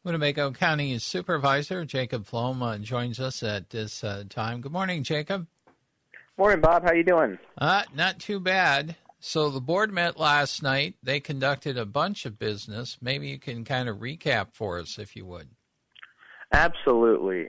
Winnebago County Supervisor Jacob Flom joins us at this time. Good morning, Jacob. Morning, Bob. How you doing? Not too bad. So the board met last night. They conducted a bunch of business. Maybe you can kind of recap for us, if you would. Absolutely.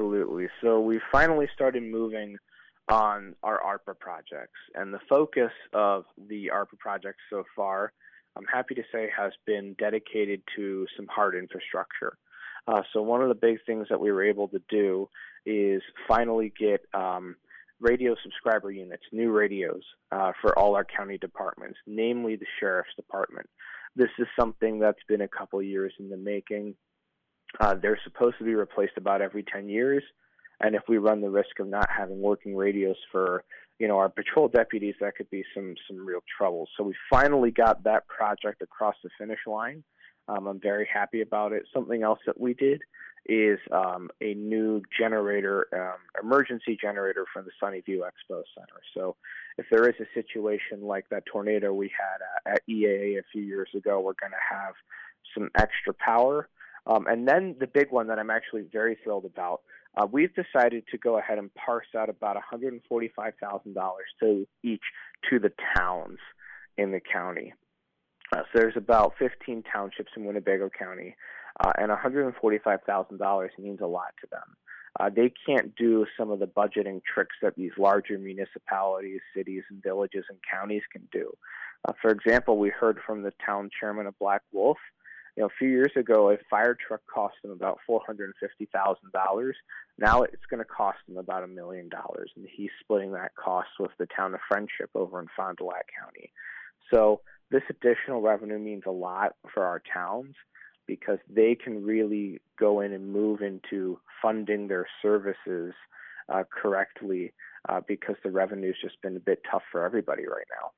So we finally started moving on our ARPA projects. And the focus of the ARPA projects so far, I'm happy to say, has been dedicated to some hard infrastructure. So one of the big things that we were able to do is finally get radio subscriber units, new radios, for all our county departments, namely the Sheriff's Department. This is something that's been a couple years in the making. They're supposed to be replaced about every 10 years. And if we run the risk of not having working radios for, our patrol deputies, that could be some real trouble. So we finally got that project across the finish line. I'm very happy about it. Something else that we did is a new generator, emergency generator from the Sunnyview Expo Center. So if there is a situation like that tornado we had at EAA a few years ago, we're going to have some extra power. And then the big one that I'm actually very thrilled about, we've decided to go ahead and parse out about $145,000 to the towns in the county. So there's about 15 townships in Winnebago County, and $145,000 means a lot to them. They can't do some of the budgeting tricks that these larger municipalities, cities, and villages and counties can do. For example, we heard from the town chairman of Black Wolf. A few years ago, a fire truck cost them about $450,000. Now it's going to cost them about $1 million, and he's splitting that cost with the town of Friendship over in Fond du Lac County. So this additional revenue means a lot for our towns because they can really go in and move into funding their services correctly because the revenue's just been a bit tough for everybody right now.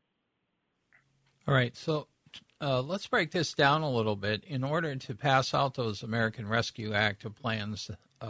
All right, so let's break this down a little bit. In order to pass out those American Rescue Act plans,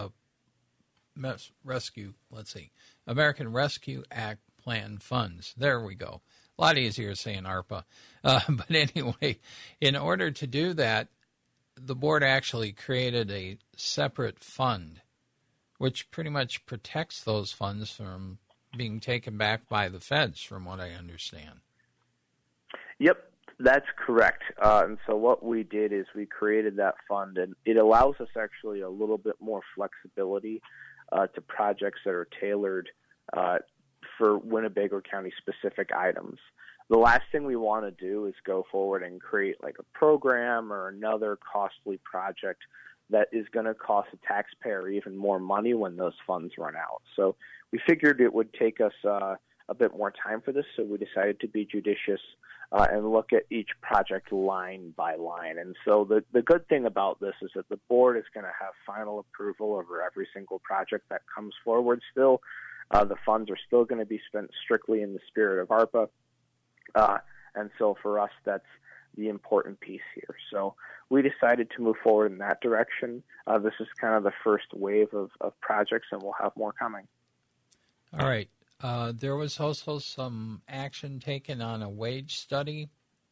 American Rescue Act plan funds. There we go. A lot easier saying ARPA. But anyway, in order to do that, the board actually created a separate fund, which pretty much protects those funds from being taken back by the feds, from what I understand. Yep. That's correct. And so what we did is we created that fund, and it allows us actually a little bit more flexibility to projects that are tailored for Winnebago County specific items. The last thing we want to do is go forward and create like a program or another costly project that is going to cost the taxpayer even more money when those funds run out. So we figured it would take us a bit more time for this, so we decided to be judicious and look at each project line by line. And so the good thing about this is that the board is going to have final approval over every single project that comes forward still. The funds are still going to be spent strictly in the spirit of ARPA. And so for us, that's the important piece here. So we decided to move forward in that direction. This is kind of the first wave of projects, and we'll have more coming. All right. There was also some action taken on a wage study.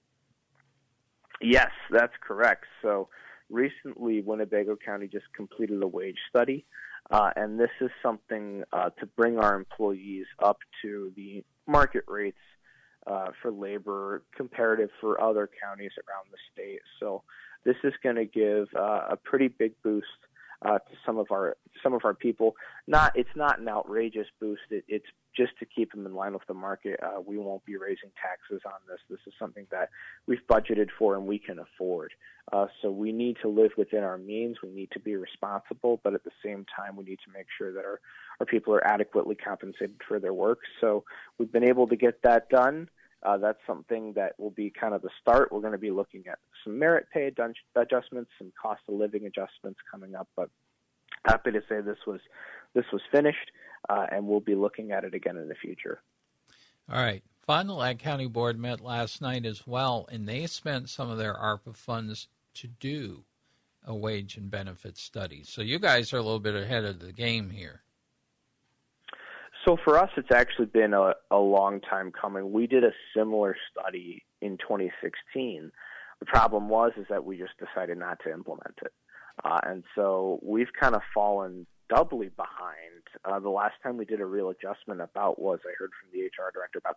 Yes, that's correct. So recently, Winnebago County just completed a wage study, and this is something to bring our employees up to the market rates for labor comparative for other counties around the state. So this is going to give a pretty big boost to some of our people. It's not an outrageous boost. It's just to keep them in line with the market. We won't be raising taxes on this. This is something that we've budgeted for and we can afford. So we need to live within our means. We need to be responsible, but at the same time, we need to make sure that our people are adequately compensated for their work. So we've been able to get that done. That's something that will be kind of the start. We're going to be looking at some merit pay adjustments, some cost of living adjustments coming up, but happy to say this was finished, and we'll be looking at it again in the future. All right. Fond du Lac County Board met last night as well, and they spent some of their ARPA funds to do a wage and benefit study. So you guys are a little bit ahead of the game here. So for us, it's actually been a long time coming. We did a similar study in 2016. The problem is that we just decided not to implement it. And so we've kind of fallen doubly behind. The last time we did a real adjustment about was, I heard from the HR director, about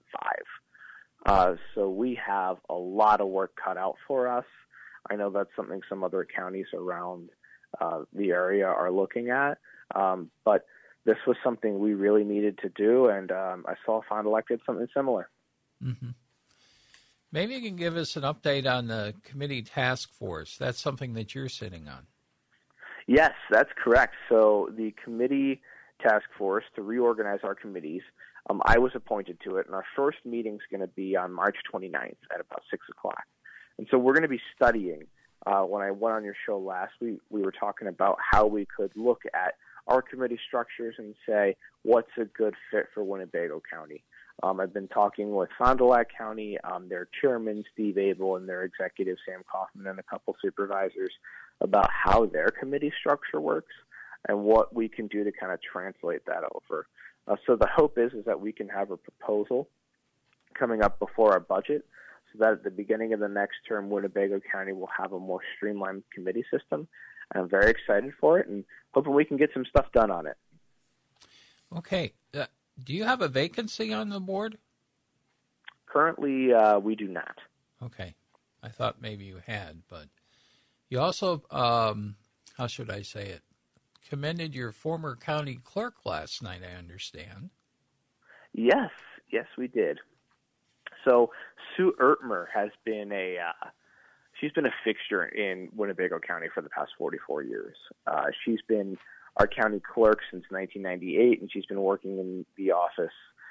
2005. So we have a lot of work cut out for us. I know that's something some other counties around the area are looking at, but this was something we really needed to do, and I saw Fond du Lac did something similar. Mm-hmm. Maybe you can give us an update on the committee task force. That's something that you're sitting on. Yes, that's correct. So the committee task force to reorganize our committees, I was appointed to it, and our first meeting is going to be on March 29th at about 6 o'clock. And so we're going to be studying. When I went on your show last week, we were talking about how we could look at our committee structures and say, what's a good fit for Winnebago County? I've been talking with Fond du Lac County, their chairman, Steve Abel, and their executive, Sam Kaufman, and a couple supervisors about how their committee structure works and what we can do to kind of translate that over. So the hope is that we can have a proposal coming up before our budget so that at the beginning of the next term, Winnebago County will have a more streamlined committee system. And I'm very excited for it and hoping we can get some stuff done on it. Okay. Do you have a vacancy on the board? Currently, we do not. Okay. I thought maybe you had, but you also, how should I say it, commended your former county clerk last night, I understand. Yes, we did. So Sue Ertmer has been she's been a fixture in Winnebago County for the past 44 years. She's been our county clerk since 1998, and she's been working in the office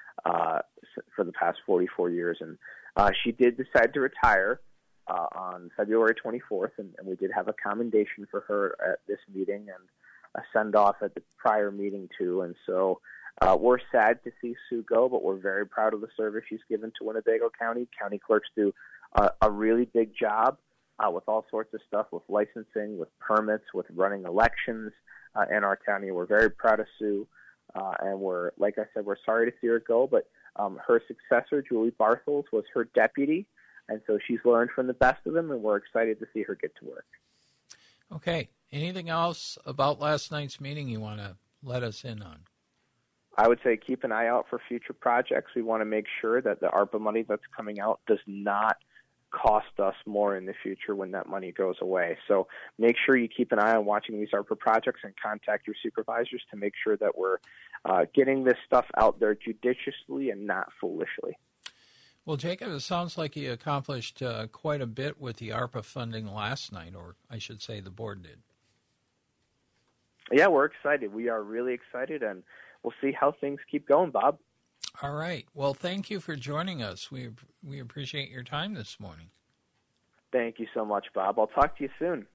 for the past 44 years. And she did decide to retire on February 24th, and we did have a commendation for her at this meeting and a send-off at the prior meeting, too. And so we're sad to see Sue go, but we're very proud of the service she's given to Winnebago County. County clerks do a really big job with all sorts of stuff, with licensing, with permits, with running elections in our county. We're very proud of Sue, and like I said, we're sorry to see her go, but her successor, Julie Barthels, was her deputy, and so she's learned from the best of them, and we're excited to see her get to work. Okay. Anything else about last night's meeting you want to let us in on? I would say keep an eye out for future projects. We want to make sure that the ARPA money that's coming out does not cost us more in the future when that money goes away. So make sure you keep an eye on watching these ARPA projects and contact your supervisors to make sure that we're getting this stuff out there judiciously and not foolishly. Well, Jacob, it sounds like you accomplished quite a bit with the ARPA funding last night, or I should say the board did. Yeah, we're excited. We are really excited, and we'll see how things keep going, Bob. All right. Well, thank you for joining us. We appreciate your time this morning. Thank you so much, Bob. I'll talk to you soon.